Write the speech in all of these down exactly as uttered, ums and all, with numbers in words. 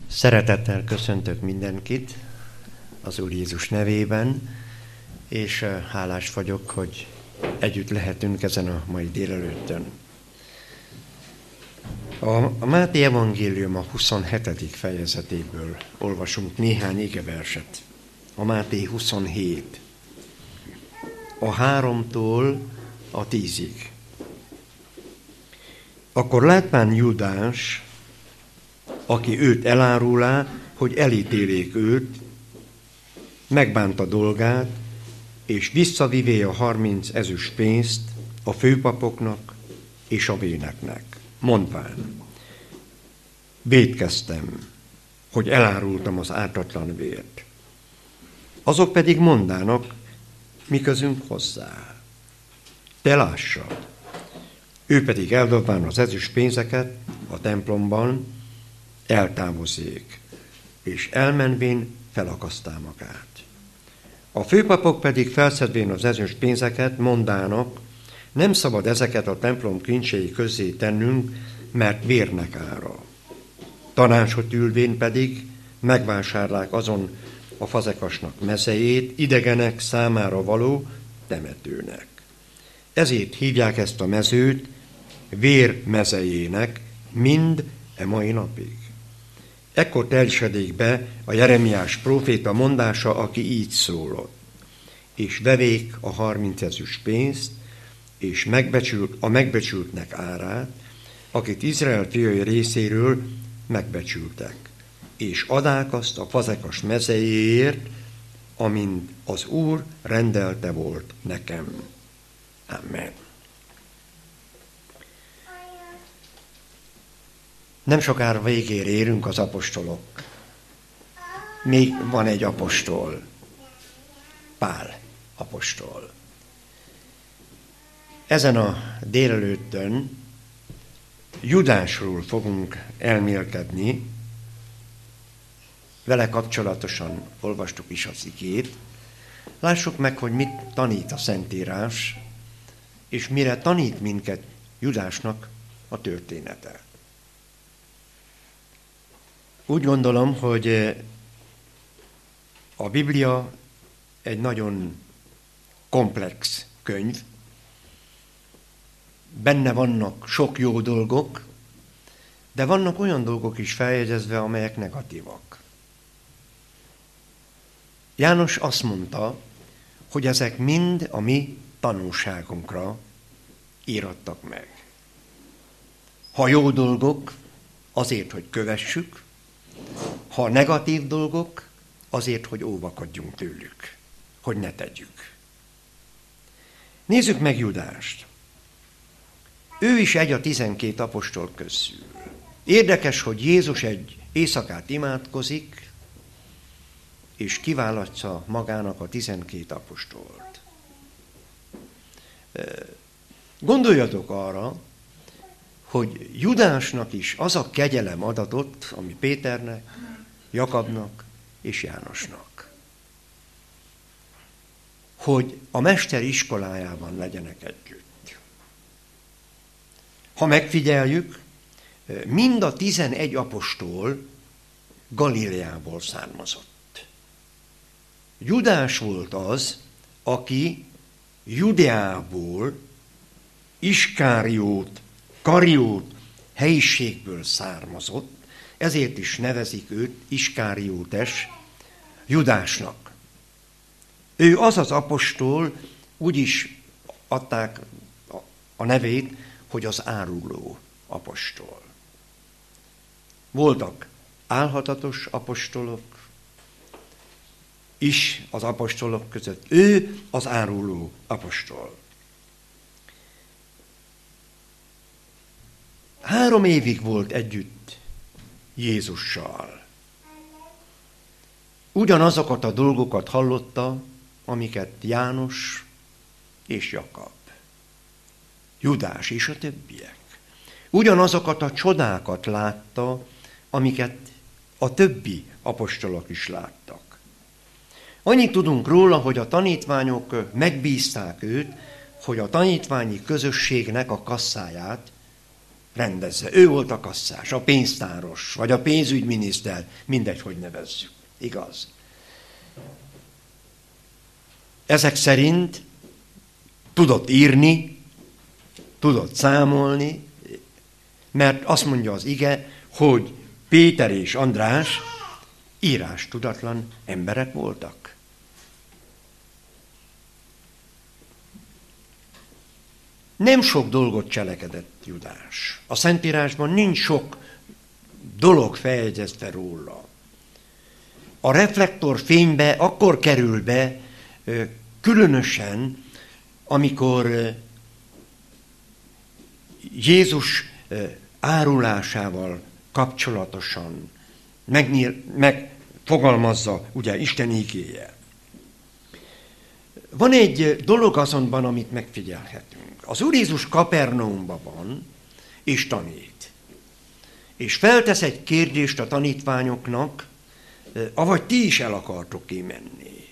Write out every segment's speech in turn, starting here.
Szeretettel köszöntök mindenkit az Úr Jézus nevében, és hálás vagyok, hogy együtt lehetünk ezen a mai délelőttön. A Máté evangélium a huszonhetedik fejezetéből olvasunk néhány igeverset. A Máté huszonhét. A háromtól a tízig. Akkor látván Júdás, aki őt elárulá, hogy elítélék őt, megbánta dolgát, és visszavivé a harminc ezüst pénzt a főpapoknak és a véneknek, mondván: vétkeztem, hogy elárultam az ártatlan vért. Azok pedig mondának: mi közünk hozzá? Te lássad. Ő pedig eldobván az ezüst pénzeket a templomban eltávozzék, és elmenvén felakasztá magát. A főpapok pedig felszedvén az ezüst pénzeket mondának: nem szabad ezeket a templom kincsei közé tennünk, mert vérnek ára. Tanácsot ülvén pedig megvásárlák azon a fazekasnak mezejét idegenek számára való temetőnek. Ezért hívják ezt a mezőt vér mezejének mind e mai napig. Ekkor teljesedik be a Jeremiás próféta mondása, aki így szólott: és vevék a harminc ezüst pénzt, és megbecsült, a megbecsültnek árát, akit Izrael fiai részéről megbecsültek, és adák azt a fazekas mezejéért, amint az Úr rendelte volt nekem. Amen. Nem sokára végére érünk az apostolok. Még van egy apostol, Pál apostol. Ezen a délelőttön Judásról fogunk elmélkedni, vele kapcsolatosan olvastuk is az igét. Lássuk meg, hogy mit tanít a Szentírás, és mire tanít minket Judásnak a története. Úgy gondolom, hogy a Biblia egy nagyon komplex könyv. Benne vannak sok jó dolgok, de vannak olyan dolgok is feljegyezve, amelyek negatívak. János azt mondta, hogy ezek mind a mi tanulságunkra írattak meg. Ha jó dolgok, azért, hogy kövessük, ha negatív dolgok, azért, hogy óvakodjunk tőlük, hogy ne tegyük. Nézzük meg Judást. Ő is egy a tizenkét apostol közül. Érdekes, hogy Jézus egy éjszakát imádkozik, és kiválasztja magának a tizenkét apostolt. Gondoljatok arra, hogy Judásnak is az a kegyelem adatott, ami Péternek, Jakabnak és Jánosnak, hogy a mester iskolájában legyenek együtt. Ha megfigyeljük, mind a tizenegy apostol Galileából származott. Judás volt az, aki Judeából, Iskáriót, Kariót helyiségből származott, ezért is nevezik őt Iskáriótes Judásnak. Ő az az apostol, úgy is adták a nevét, hogy az áruló apostol. Voltak álhatatos apostolok is az apostolok között. Ő az áruló apostol. Három évig volt együtt Jézussal. Ugyanazokat a dolgokat hallotta, amiket János és Jakab, Judás és a többiek. Ugyanazokat a csodákat látta, amiket a többi apostolok is láttak. Annyit tudunk róla, hogy a tanítványok megbízták őt, hogy a tanítványi közösségnek a kasszáját rendezze. Ő volt a kasszás, a pénztáros, vagy a pénzügyminiszter, mindegy, hogy nevezzük. Igaz? Ezek szerint tudott írni, tudott számolni, mert azt mondja az ige, hogy Péter és András írástudatlan emberek voltak. Nem sok dolgot cselekedett Judás. A Szentírásban nincs sok dolog feljegyezve róla. A reflektor fénybe akkor kerül be, különösen, amikor Jézus árulásával kapcsolatosan megnyíl, megfogalmazza ugye Isten igéje. Van egy dolog azonban, amit megfigyelhetünk. Az Úr Jézus Kapernaumban van, és tanít. És feltesz egy kérdést a tanítványoknak, avagy ti is el akartok-e menni.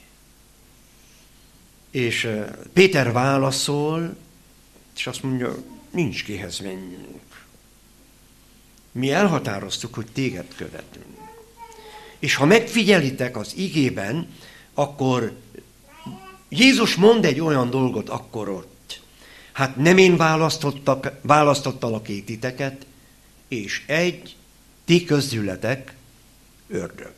És Péter válaszol, és azt mondja, nincs kihez menjünk. Mi elhatároztuk, hogy téged követünk. És ha megfigyelitek az igében, akkor Jézus mond egy olyan dolgot akkor ott. Hát nem én választottak, választottalak titeket, és egy, ti közületek ördög.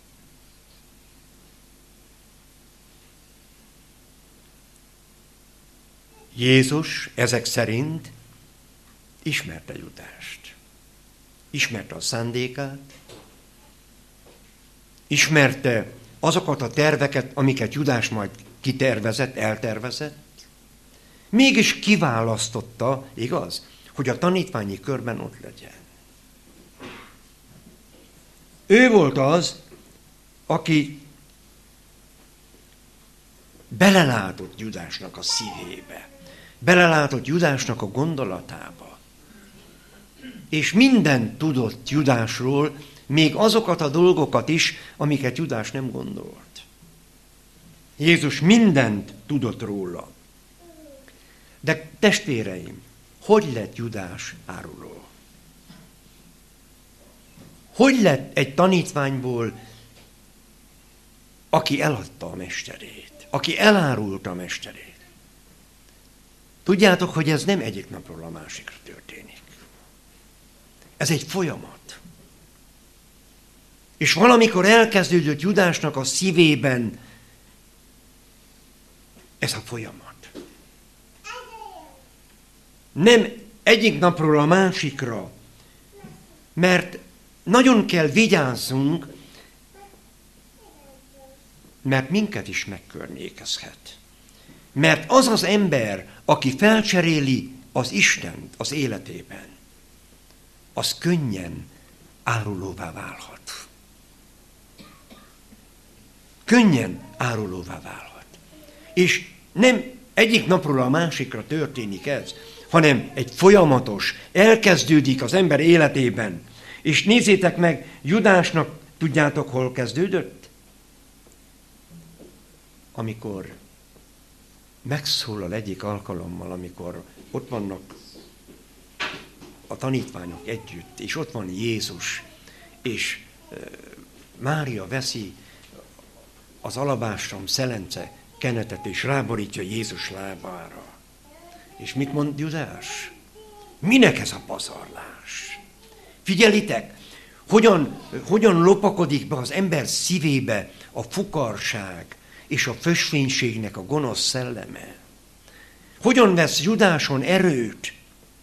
Jézus ezek szerint ismerte Judást. Ismerte a szándékát, ismerte azokat a terveket, amiket Judás majd kitervezett, eltervezett, mégis kiválasztotta, igaz, hogy a tanítványi körben ott legyen. Ő volt az, aki belelátott Judásnak a szívébe, belelátott Judásnak a gondolatába, és mindent tudott Judásról, még azokat a dolgokat is, amiket Judás nem gondolt. Jézus mindent tudott róla. De testvéreim, hogy lett Judás áruló? Hogy lett egy tanítványból, aki eladta a mesterét, aki elárulta a mesterét? Tudjátok, hogy ez nem egyik napról a másikra történik. Ez egy folyamat. És valamikor elkezdődött Judásnak a szívében ez a folyamat. Nem egyik napról a másikra, mert nagyon kell vigyázzunk, mert minket is megkörnyékezhet. Mert az az ember, aki felcseréli az Istent az életében, az könnyen árulóvá válhat. Könnyen árulóvá válhat. És nem egyik napról a másikra történik ez, hanem egy folyamatos, elkezdődik az ember életében. És nézzétek meg, Judásnak, tudjátok, hol kezdődött? Amikor megszólal egyik alkalommal, amikor ott vannak a tanítványok együtt, és ott van Jézus, és Mária veszi az alabástrom szelence kenetet, és ráborítja Jézus lábára. És mit mond Judás? Minek ez a pazarlás? Figyelitek, hogyan, hogyan lopakodik be az ember szívébe a fukarság és a fösvénységnek a gonosz szelleme. Hogyan vesz Judáson erőt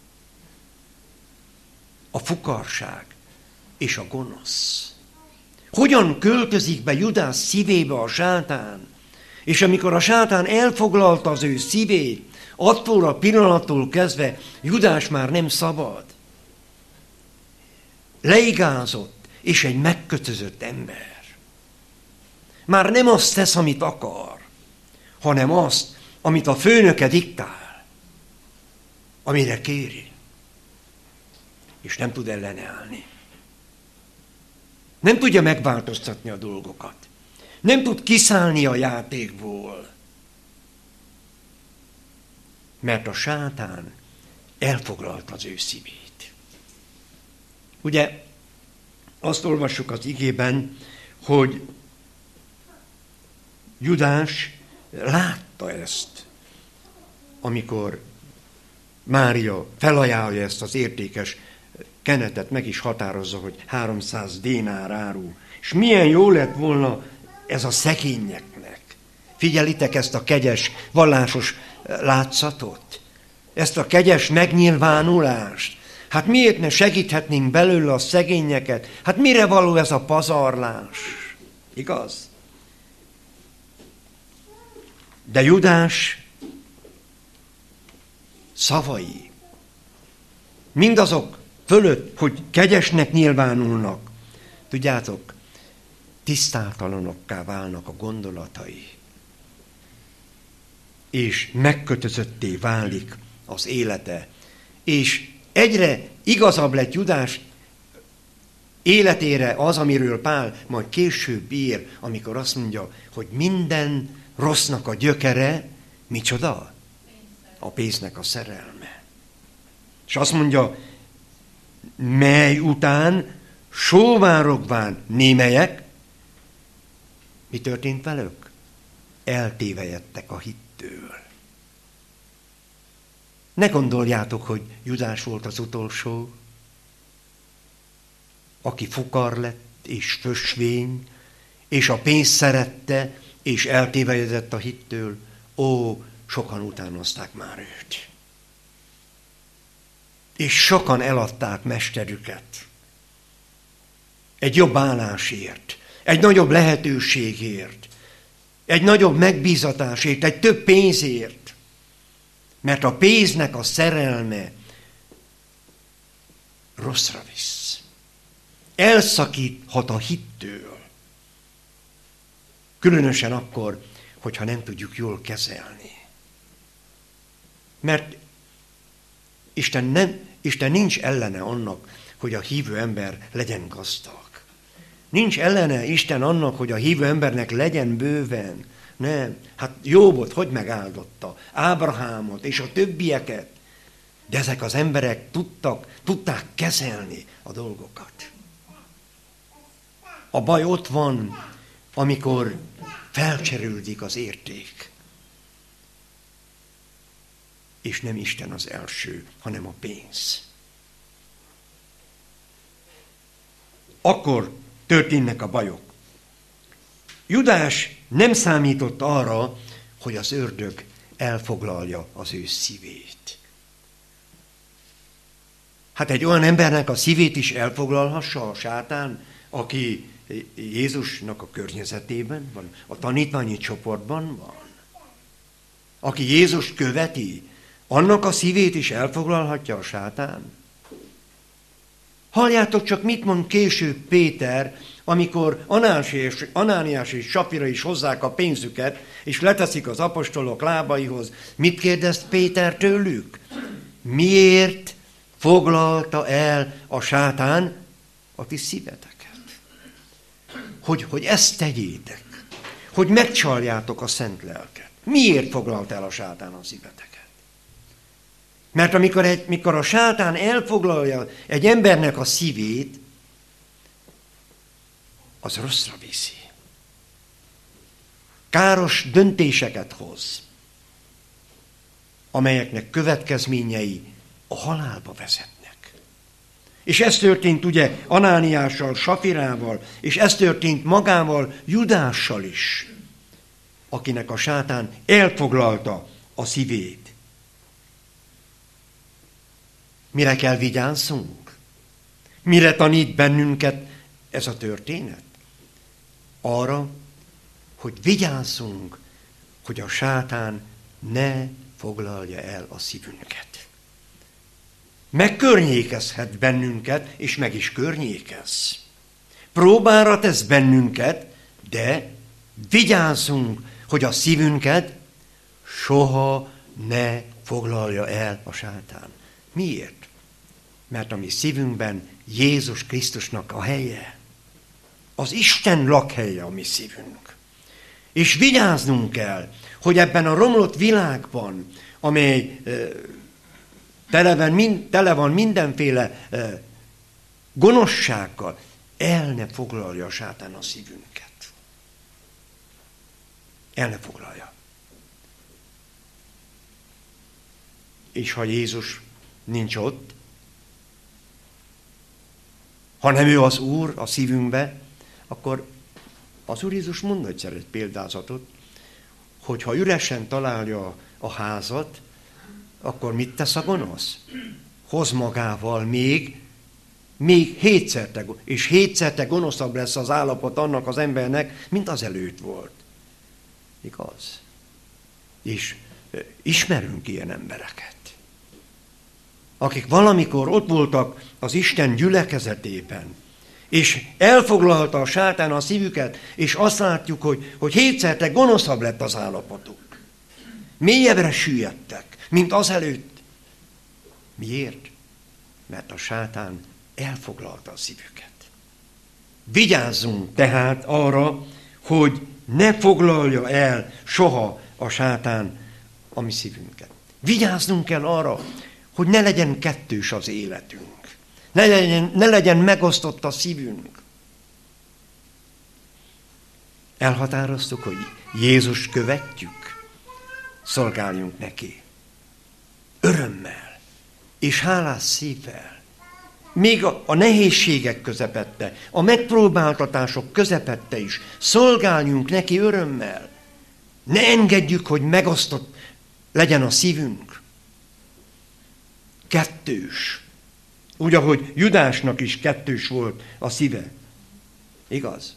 a fukarság és a gonosz? Hogyan költözik be Judás szívébe a sátán? És amikor a sátán elfoglalta az ő szívét, attól a pillanattól kezdve Judás már nem szabad. Leigázott, és egy megkötözött ember. Már nem azt tesz, amit akar, hanem azt, amit a főnöke diktál, amire kéri. És nem tud ellenállni. Nem tudja megváltoztatni a dolgokat. Nem tud kiszállni a játékból. Mert a sátán elfoglalta az ő szívét. Ugye azt olvassuk az igében, hogy Judás látta ezt, amikor Mária felajánlja ezt az értékes kenetet, meg is határozza, hogy háromszáz dénár áru. És milyen jó lett volna ez a szegényeknek. Figyelitek ezt a kegyes, vallásos látszatot? Ezt a kegyes megnyilvánulást? Hát miért ne segíthetnénk belőle a szegényeket? Hát mire való ez a pazarlás? Igaz? De Judás szavai, mindazok fölött, hogy kegyesnek nyilvánulnak, tudjátok, tisztátalanokká válnak a gondolatai, és megkötözötté válik az élete, és egyre igazabb lett Judás életére az, amiről Pál majd később ír, amikor azt mondja, hogy minden rossznak a gyökere, micsoda? A pénznek a szerelme. És azt mondja, mely után sóvárogván némelyek, mi történt velük? Eltévejedtek a hittől. Ne gondoljátok, hogy Judás volt az utolsó, aki fukar lett, és fösvény, és a pénzt szerette, és eltévejedett a hittől. Ó, sokan utánozták már őt. És sokan eladták mesterüket. Egy jobb állásért, egy nagyobb lehetőségért, egy nagyobb megbízatásért, egy több pénzért. Mert a pénznek a szerelme rosszra visz. Elszakíthat a hittől. Különösen akkor, hogyha nem tudjuk jól kezelni. Mert Isten, nem, Isten nincs ellene annak, hogy a hívő ember legyen gazdag. Nincs ellene Isten annak, hogy a hívő embernek legyen bőven. Nem. Hát Jóbot hogy megáldotta? Ábrahámot és a többieket. De ezek az emberek tudtak, tudták kezelni a dolgokat. A baj ott van, amikor felcserüldik az érték. És nem Isten az első, hanem a pénz. Akkor történnek a bajok. Judás nem számított arra, hogy az ördög elfoglalja az ő szívét. Hát egy olyan embernek a szívét is elfoglalhassa a sátán, aki Jézusnak a környezetében van, a tanítványi csoportban van, aki Jézust követi, annak a szívét is elfoglalhatja a sátán. Halljátok csak, mit mond később Péter, amikor Anániás és Sapfira is hozzák a pénzüket, és leteszik az apostolok lábaihoz. Mit kérdezt Péter tőlük? Miért foglalta el a sátán a ti szíveteket? Hogy, hogy ezt tegyétek, hogy megcsaljátok a szent lelket. Miért foglalt el a sátán a szíveteket? Mert amikor, egy, mikor a sátán elfoglalja egy embernek a szívét, az rosszra viszi. Káros döntéseket hoz, amelyeknek következményei a halálba vezetnek. És ez történt ugye Anániással, Sapfirával, és ez történt magával, Judással is, akinek a sátán elfoglalta a szívét. Mire kell vigyázzunk? Mire tanít bennünket ez a történet? Arra, hogy vigyázzunk, hogy a sátán ne foglalja el a szívünket. Megkörnyékezhet bennünket, és meg is környékez. Próbára tesz bennünket, de vigyázzunk, hogy a szívünket soha ne foglalja el a sátán. Miért? Mert a mi szívünkben Jézus Krisztusnak a helye. Az Isten lakhelye a mi szívünk. És vigyáznunk kell, hogy ebben a romlott világban, amely e, tele, van, mind, tele van mindenféle e, gonoszsággal el ne foglalja a sátán a szívünket. El ne foglalja. És ha Jézus nincs ott, hanem ő az Úr a szívünkbe, akkor az Úr Jézus mond egyszer egy példázatot, hogy ha üresen találja a házat, akkor mit tesz a gonosz? Hoz magával még, még hétszerte, és hétszerte gonoszabb lesz az állapot annak az embernek, mint az előtt volt. Igaz? És ismerünk ilyen embereket, akik valamikor ott voltak az Isten gyülekezetében, és elfoglalta a sátán a szívüket, és azt látjuk, hogy, hogy hétszerte gonoszabb lett az állapotuk. Mélyebbre süllyedtek, mint azelőtt. Miért? Mert a sátán elfoglalta a szívüket. Vigyázzunk tehát arra, hogy ne foglalja el soha a sátán a mi szívünket. Vigyáznunk kell arra, hogy ne legyen kettős az életünk. Ne legyen, ne legyen megosztott a szívünk. Elhatároztuk, hogy Jézus követjük, szolgáljunk neki. Örömmel és hálás szívvel. Még a, a nehézségek közepette, a megpróbáltatások közepette is szolgáljunk neki örömmel. Ne engedjük, hogy megosztott legyen a szívünk. Kettős. Úgy, ahogy Judásnak is kettős volt a szíve. Igaz?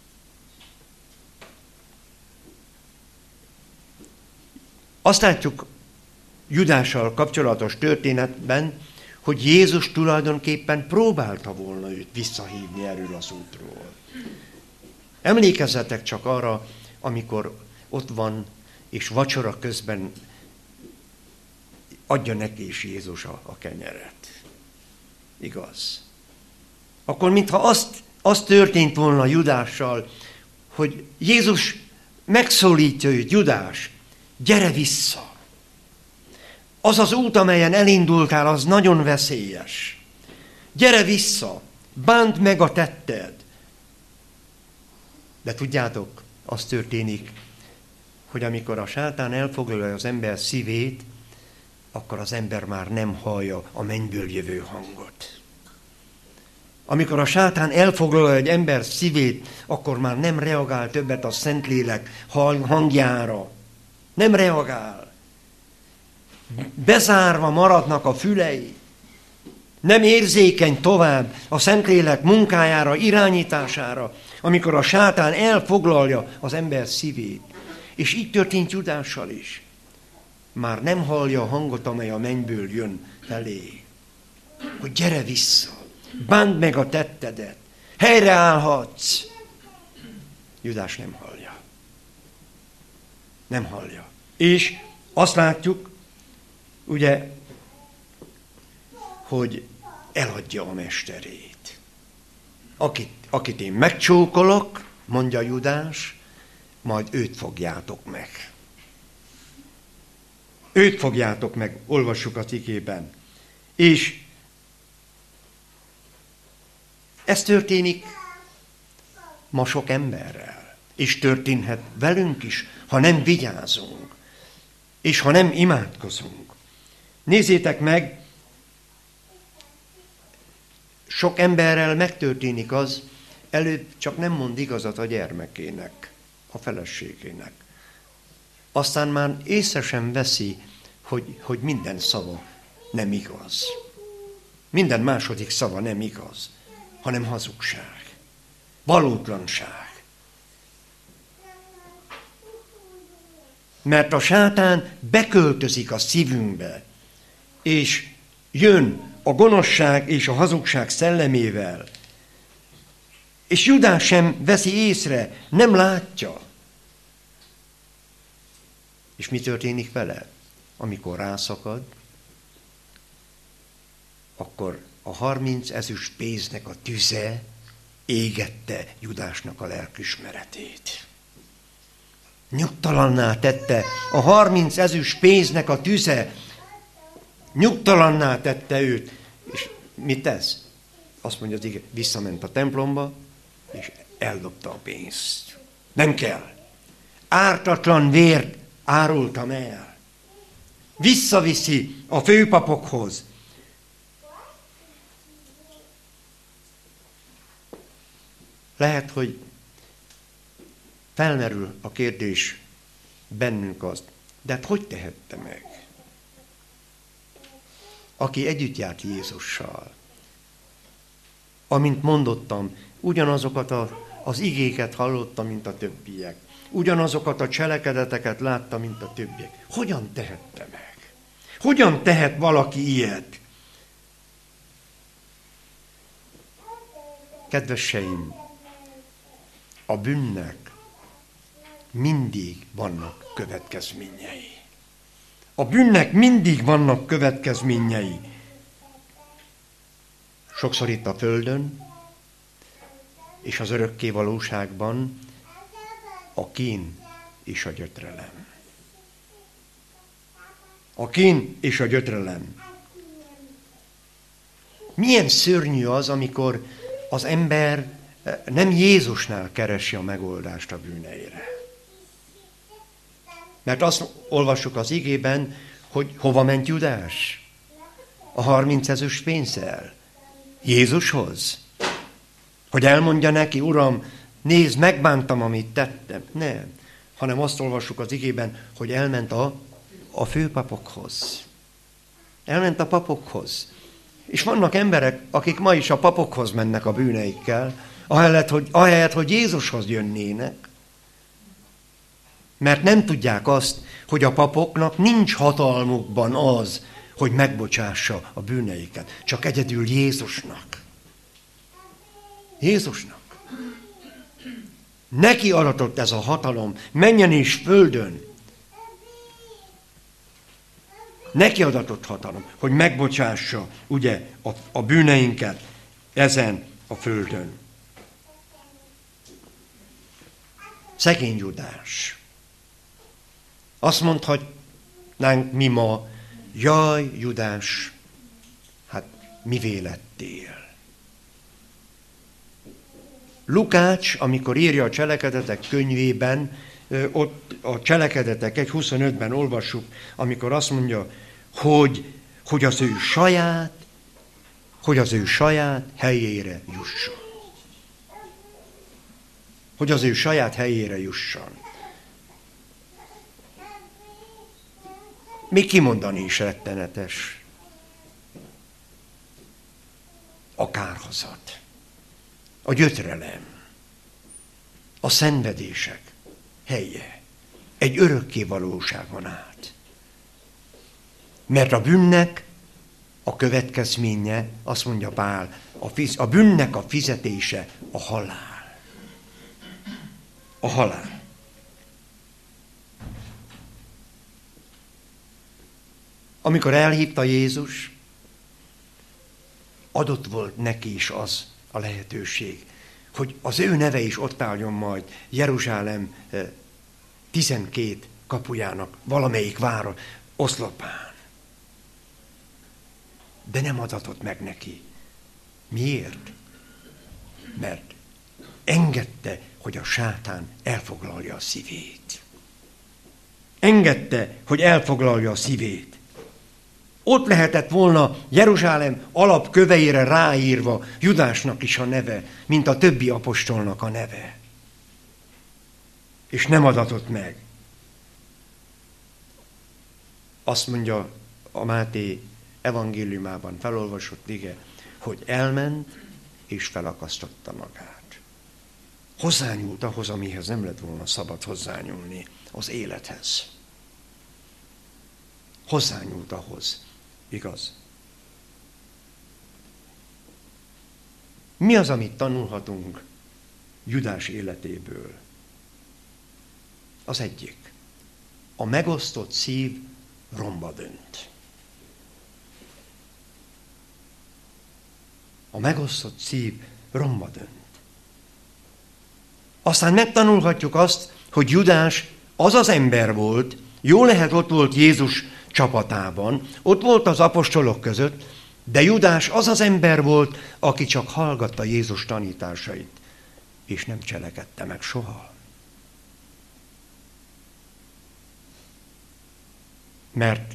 Azt látjuk Judással kapcsolatos történetben, hogy Jézus tulajdonképpen próbálta volna őt visszahívni erről az útról. Emlékezzetek csak arra, amikor ott van, és vacsora közben adja neki is Jézus a, a kenyeret. Igaz? Akkor mintha azt, azt történt volna Judással, hogy Jézus megszólítja őt, Judás, gyere vissza! Az az út, amelyen elindultál, az nagyon veszélyes. Gyere vissza, bánt meg a tetted. De tudjátok, az történik, hogy amikor a sátán elfoglalja az ember szívét, akkor az ember már nem hallja a mennyből jövő hangot. Amikor a sátán elfoglalja egy ember szívét, akkor már nem reagál többet a Szentlélek hangjára. Nem reagál. Bezárva maradnak a fülei. Nem érzékeny tovább a Szentlélek munkájára, irányítására, amikor a sátán elfoglalja az ember szívét. És így történt Judással is. Már nem hallja a hangot, amely a mennyből jön felé. Hogy gyere vissza, bánd meg a tettedet, helyreállhatsz. Judás nem hallja. Nem hallja. És azt látjuk, ugye, hogy eladja a mesterét. Akit, akit én megcsókolok, mondja Judás, majd őt fogjátok meg. Őt fogjátok meg, olvassuk a igében. És ez történik ma sok emberrel, és történhet velünk is, ha nem vigyázunk, és ha nem imádkozunk. Nézzétek meg, sok emberrel megtörténik az, előbb csak nem mond igazat a gyermekének, a feleségének. Aztán már észre sem veszi, hogy, hogy minden szava nem igaz. Minden második szava nem igaz, hanem hazugság, valótlanság. Mert a sátán beköltözik a szívünkbe, és jön a gonoszság és a hazugság szellemével. És Judás sem veszi észre, nem látja. És mi történik vele? Amikor rászakad, akkor a harminc ezüst pénznek a tüze égette Judásnak a lelkismeretét. Nyugtalanná tette a harminc ezüst pénznek a tüze, nyugtalanná tette őt. És mit tesz? azt mondja az ige, visszament a templomba, és eldobta a pénzt. Nem kell. Ártatlan vért árultam el. Visszaviszi a főpapokhoz. Lehet, hogy felmerül a kérdés bennünk azt, de hát hogy tehette meg? Aki együtt járt Jézussal. Amint mondottam, ugyanazokat a, az igéket hallotta, mint a többiek. Ugyanazokat a cselekedeteket látta, mint a többiek. Hogyan tehette meg? Hogyan tehet valaki ilyet? Kedveseim, a bűnnek mindig vannak következményei. A bűnnek mindig vannak következményei. Sokszor itt a földön, és az örökké valóságban a kín és a gyötrelem. A kín és a gyötrelem. Milyen szörnyű az, amikor az ember nem Jézusnál keresi a megoldást a bűneire. Mert azt olvassuk az igében, hogy hova ment Judás? A harminc ezüst pénzzel? Jézushoz? Hogy elmondja neki, Uram, nézd, megbántam, amit tettem. Nem. Hanem azt olvassuk az igében, hogy elment a, a főpapokhoz. Elment a papokhoz. És vannak emberek, akik ma is a papokhoz mennek a bűneikkel, ahelyett, hogy, ahelyett, hogy Jézushoz jönnének. Mert nem tudják azt, hogy a papoknak nincs hatalmukban az, hogy megbocsássa a bűneiket. Csak egyedül Jézusnak. Jézusnak. Neki aratott ez a hatalom, menjen és földön. Neki adatott hatalom, hogy megbocsássa, ugye, a, a bűneinket ezen a földön. Szegény Judás. Azt mondhatnánk mi ma, jaj, Judás, hát mivé lettél? Lukács, amikor írja a Cselekedetek könyvében, ott a Cselekedetek egy huszonötben olvassuk, amikor azt mondja, hogy, hogy az ő saját, hogy az ő saját helyére jusson. Hogy az ő saját helyére jusson. Még kimondani is rettenetes. A kárhozat, a gyötrelem, a szenvedések helye egy örökké valóságon át. Mert a bűnnek a következménye, azt mondja Pál, a, fiz, a bűnnek a fizetése a halál. A halál. Amikor elhívta Jézus, adott volt neki is az a lehetőség, hogy az ő neve is ott álljon majd Jeruzsálem tizenkét kapujának valamelyik város oszlopán. De nem adatott meg neki. Miért? Mert engedte, hogy a sátán elfoglalja a szívét. Engedte, hogy elfoglalja a szívét. Ott lehetett volna Jeruzsálem alapköveire ráírva Judásnak is a neve, mint a többi apostolnak a neve. És nem adatott meg. Azt mondja a Máté evangéliumában felolvasott ige, hogy elment és felakasztotta magát. Hozzányúlt ahhoz, amihez nem lett volna szabad hozzányúlni, az élethez. Hozzányúlt ahhoz. Igaz? Mi az, amit tanulhatunk Judás életéből? Az egyik. A megosztott szív romba dönt. A megosztott szív romba dönt. Aztán megtanulhatjuk azt, hogy Judás az az ember volt, jó lehet ott volt Jézus csapatában, ott volt az apostolok között, De Judás az az ember volt, aki csak hallgatta Jézus tanításait, és nem cselekedte meg soha. Mert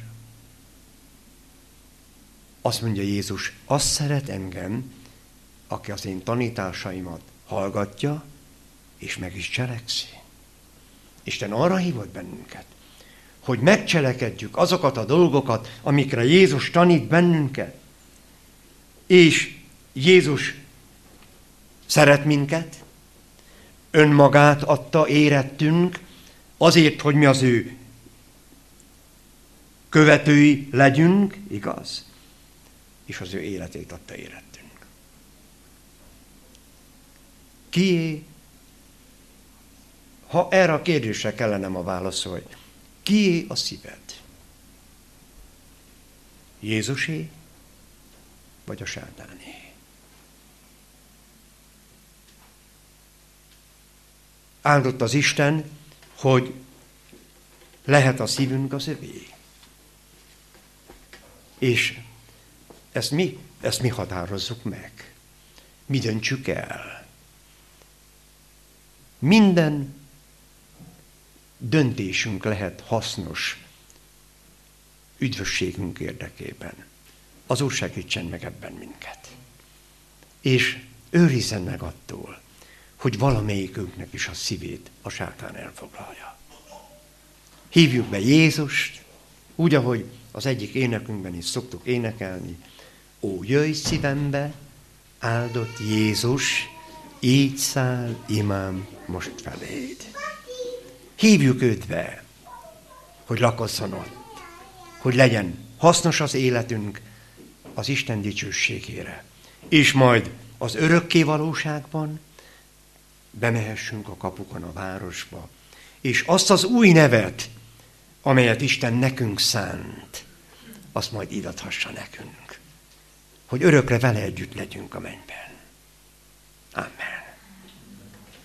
azt mondja Jézus, azt szeret engem, aki az én tanításaimat hallgatja, és meg is cselekszi. Isten arra hívott bennünket, hogy megcselekedjük azokat a dolgokat, amikre Jézus tanít bennünket. És Jézus szeret minket, önmagát adta érettünk, azért, hogy mi az ő követői legyünk, igaz? És az ő életét adta érettünk. Kié? Ha erre a kérdésre kellene ma válaszolni, kié a szíved? Jézusé, vagy a sátáné? Áldott az Isten, hogy lehet a szívünk az övé. És ezt mi, ezt mi határozzuk meg. Mi döntsük el. Minden döntésünk lehet hasznos üdvösségünk érdekében. Az Úr segítsen meg ebben minket. És őrizzen meg attól, hogy valamelyikünknek is a szívét a sátán elfoglalja. Hívjuk be Jézust, úgy, ahogy az egyik énekünkben is szoktuk énekelni. Ó, jöjj szívembe, áldott Jézus, így száll imám most feléd. Hívjuk őt be, hogy lakozzon ott, hogy legyen hasznos az életünk az Isten dicsőségére. És majd az örökké valóságban bemehessünk a kapukon a városba, és azt az új nevet, amelyet Isten nekünk szánt, azt majd írathassa nekünk, hogy örökre vele együtt legyünk a mennyben. Amen.